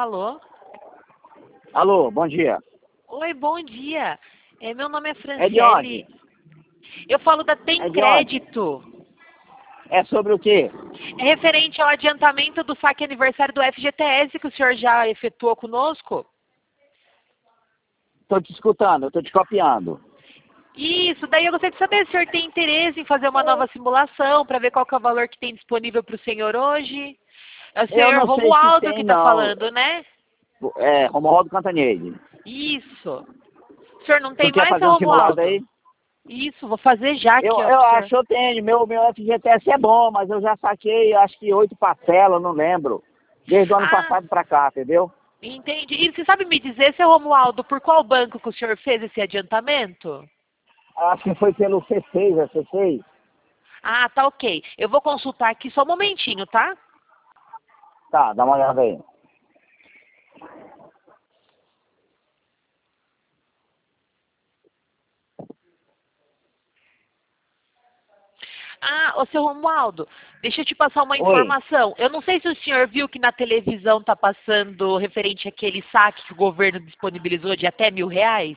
Alô? Alô, bom dia. Oi, bom dia. Meu nome é É de Franciele. onde? Eu falo da Tem É de Crédito. É sobre o quê? É referente ao adiantamento do saque aniversário do FGTS que o senhor já efetuou conosco? Estou te escutando, estou te copiando. Isso, daí eu gostaria de saber se o senhor tem interesse em fazer uma nova simulação para ver qual que é o valor que tem disponível para o senhor hoje. É o Eu senhor não sei se Romualdo que tem, está não. falando, né? É, Romualdo Cantanhede. Isso. O senhor não Tu tem quer mais, fazer seu um simulado Romualdo? aí? Isso, vou fazer já Eu, aqui, ó, eu pro acho senhor. que eu tenho. Meu FGTS é bom, mas eu já saquei, acho que 8 parcelas, não lembro. Desde o ano Ah, passado pra cá, entendeu? entendi. E você sabe me dizer, seu Romualdo, por qual banco que o senhor fez esse adiantamento? Acho que foi pelo C6, é C6? Ah, tá ok. Eu vou consultar aqui só um momentinho, tá? Tá, dá uma olhada aí. Ah, ô seu Romualdo, deixa eu te passar uma Oi. informação. Eu não sei se o senhor viu que na televisão tá passando referente àquele saque que o governo disponibilizou de até R$ 1.000.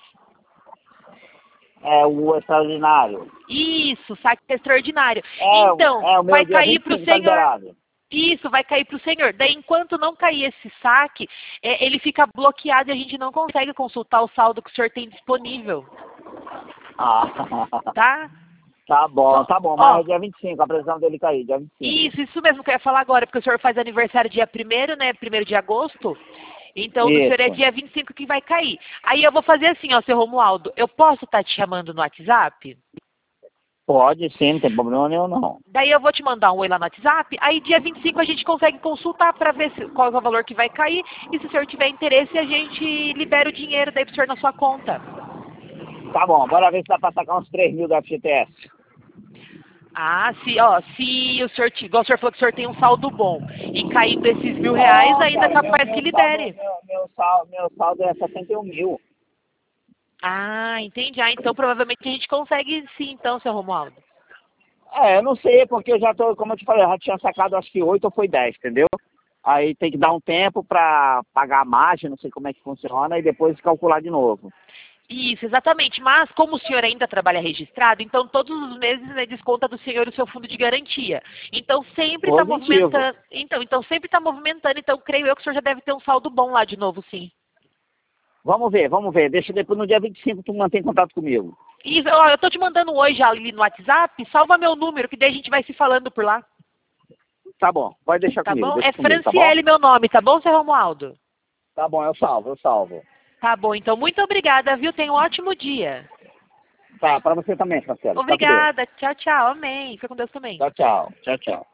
É o extraordinário. Isso, saque extraordinário. É, Então, o meu vai dia cair para o 25 tá senhor. liberado. Isso, vai cair para o senhor. Daí, enquanto não cair esse saque, ele fica bloqueado e a gente não consegue consultar o saldo que o senhor tem disponível, Ah, tá? tá Só, bom, mas ó, é dia 25, a previsão dele cair, dia 25. isso mesmo que eu ia falar agora, porque o senhor faz aniversário dia 1º, né? 1º de agosto. Então, do senhor é Isso. dia 25 que vai cair. Aí eu vou fazer assim, ó, seu Romualdo. Eu posso estar te chamando no WhatsApp? Pode sim, não tem problema nenhum não. Daí eu vou te mandar um oi lá no WhatsApp. Aí dia 25 a gente consegue consultar para ver qual é o valor que vai cair. E se o senhor tiver interesse, a gente libera o dinheiro daí pro senhor na sua conta. Tá bom, bora ver se dá pra sacar uns 3 mil da FGTS. Ah, se o senhor, igual o senhor falou que o senhor tem um saldo bom e caindo esses R$ 1.000, ainda é Cara, capaz que libere. meu saldo é 61 mil. Ah, entendi. Ah, então provavelmente a gente consegue sim, então, seu Romualdo. É, eu não sei, porque eu já tô, como eu te falei, eu já tinha sacado acho que 8 ou foi 10, entendeu? Aí tem que dar um tempo pra pagar a margem, não sei como é que funciona, e depois calcular de novo. Isso, exatamente. Mas como o senhor ainda trabalha registrado, então todos os meses, né, desconta do senhor o seu fundo de garantia. Então sempre está Positivo. movimentando. Então sempre está movimentando. Então creio eu que o senhor já deve ter um saldo bom lá de novo, sim. Vamos ver. Deixa depois no dia 25 tu mantém contato comigo. Isso, ó, eu tô te mandando hoje já ali no WhatsApp. Salva meu número, que daí a gente vai se falando por lá. Tá bom, pode deixar Tá comigo, bom? deixa É comigo, tá bom? Franciele meu nome, tá bom, seu Romualdo? Tá bom, eu salvo. Tá bom, então muito obrigada, viu? Tenha um ótimo dia. Tá, pra você também, Marcelo. Fica com Deus. Obrigada. Tchau, tchau. Amém. Fica com Deus também. Tchau, tchau. Tchau, tchau.